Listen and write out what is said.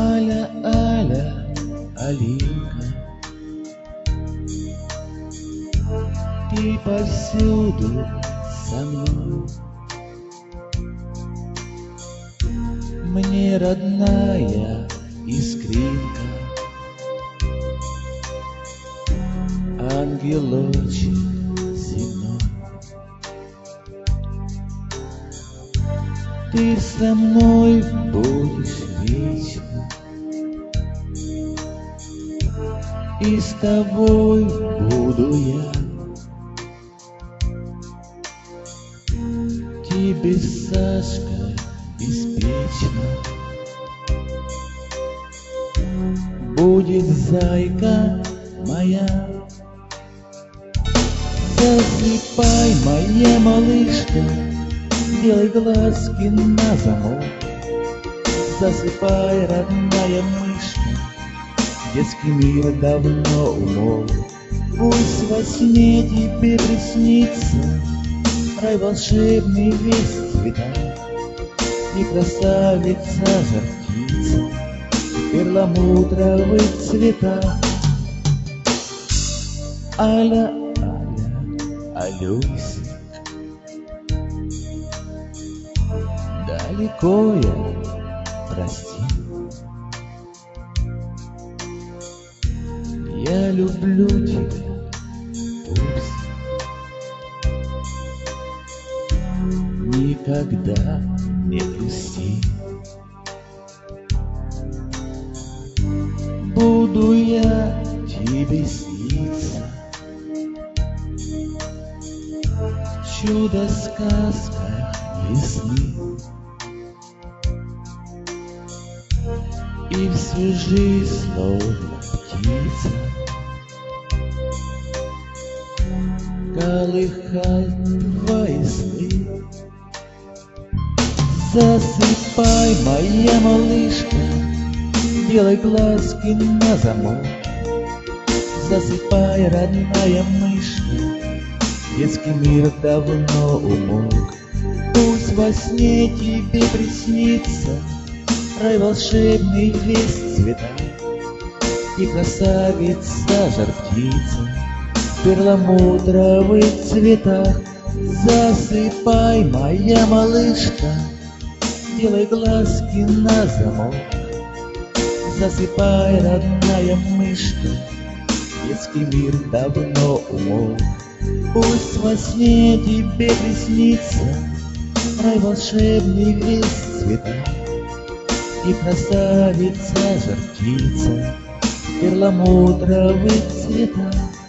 Аля, Аля, Алинка, ты повсюду со мной. Мне родная искринка, ангелочек земной. Ты со мной будешь вечно, и с тобой буду я. Тебе, Сашка, беспечно будет зайка моя. Засыпай, моя малышка, делай глазки на замок. Засыпай, родная мышка, детский мир давно умолк. Пусть во сне тебе приснится рай волшебный весь в цветах, и красавица жар-птица в перламутровых цветах. Аля, Аля, Алюсик, далеко я, прости. Я люблю тебя, пусть никогда не грусти. Буду я тебе сниться, в чудо-сказках весны, и всю жизнь словно птица колыхать твои сны. Засыпай, моя малышка, делай глазки на замок. Засыпай, родная мышка, детский мир давно умолк. Пусть во сне тебе приснится рай волшебный весь в цветах, и красавица жар-птица в перламутровых цветах. Засыпай, моя малышка, делай глазки на замок. Засыпай, родная мышка, детский мир давно умолк. Пусть во сне тебе приснится рай волшебный весь в цветах, и красавица жар-птица в перламутровых цветах.